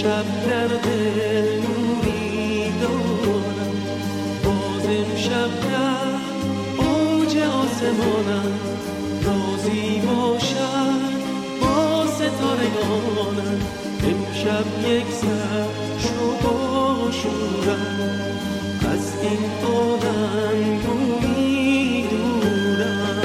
امشب در دل نوری دارم، باز امشب در اوج آسمانم، رازی باشد با ستارگانم. امشب یک سر شو با شورم، از این عالم گویی دورم.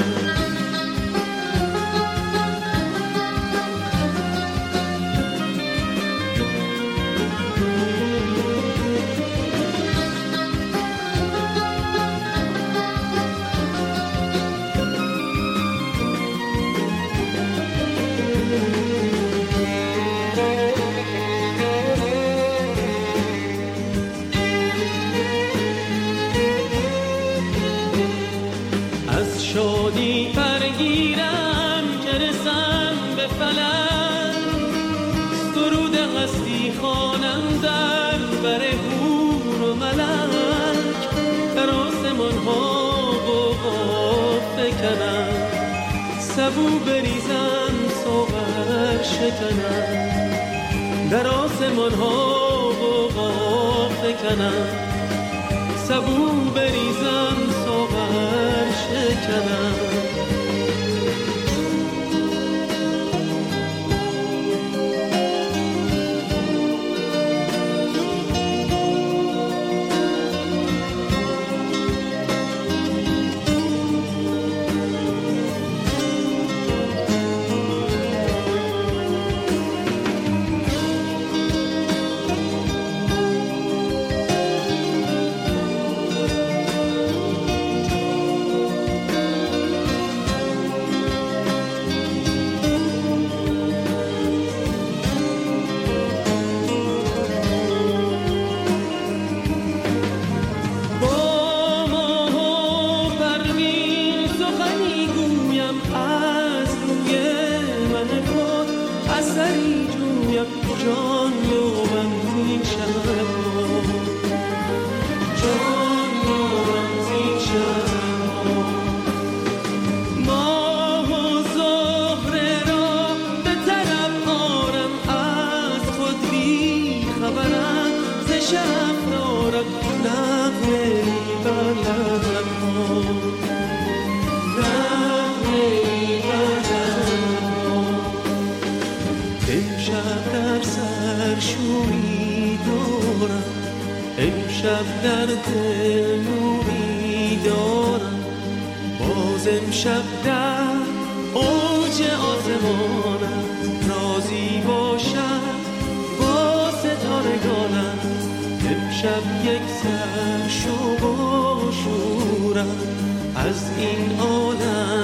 شادی برگیرم که رسم به فلک، درود هستی خوانم در بر حور و ملک. در آسمان ها غبار فکنم، سبو بریزم ساغر شکنم. در آسمان ها غبار فکنم، سبو بریزم ساغر شکنم. امشب در دل نوری دارم، باز امشب در اوج آسمانم، رازی باشد با ستارگانم. امشب یک سر شو با شورم، از این عالم